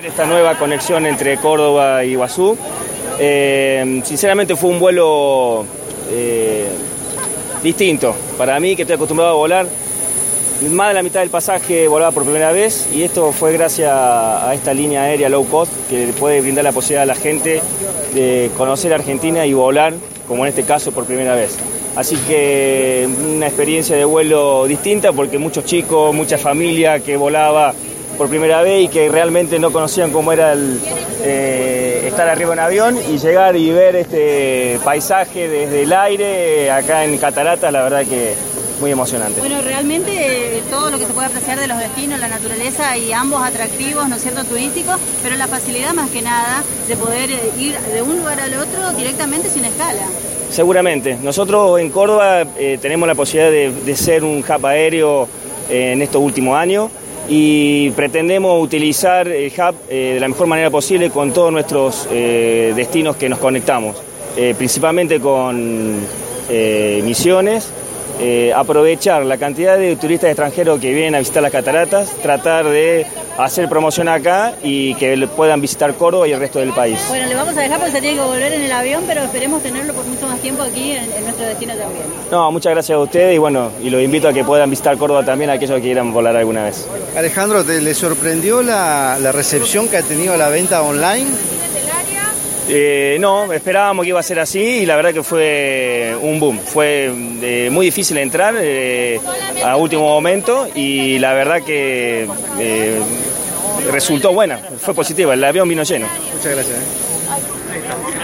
esta nueva conexión entre Córdoba y Iguazú. Sinceramente fue un vuelo distinto. Para mí, que estoy acostumbrado a volar, más de la mitad del pasaje volaba por primera vez, y esto fue gracias a esta línea aérea low cost que puede brindar la posibilidad a la gente de conocer Argentina y volar, como en este caso, por primera vez. Así que una experiencia de vuelo distinta, porque muchos chicos, mucha familia que volaba por primera vez y que realmente no conocían cómo era estar arriba en avión y llegar y ver este paisaje desde el aire acá en Cataratas, la verdad que muy emocionante. Bueno, realmente todo lo que se puede apreciar de los destinos, la naturaleza y ambos atractivos, ¿no es cierto?, turísticos, pero la facilidad más que nada de poder ir de un lugar al otro directamente sin escala. Seguramente. Nosotros en Córdoba tenemos la posibilidad de ser un hub aéreo en estos últimos años, y pretendemos utilizar el hub de la mejor manera posible con todos nuestros destinos que nos conectamos, principalmente con Misiones. Aprovechar la cantidad de turistas extranjeros que vienen a visitar las cataratas, tratar de hacer promoción acá y que puedan visitar Córdoba y el resto del país. Bueno, le vamos a dejar porque se tiene que volver en el avión, pero esperemos tenerlo por mucho más tiempo aquí en nuestro destino también. No, muchas gracias a ustedes, y bueno, y los invito a que puedan visitar Córdoba también, a aquellos que quieran volar alguna vez. Alejandro, ¿le sorprendió la recepción que ha tenido la venta online? No, esperábamos que iba a ser así, y la verdad que fue un boom. Fue muy difícil entrar a último momento, y la verdad que resultó buena, fue positiva, el avión vino lleno. Muchas gracias.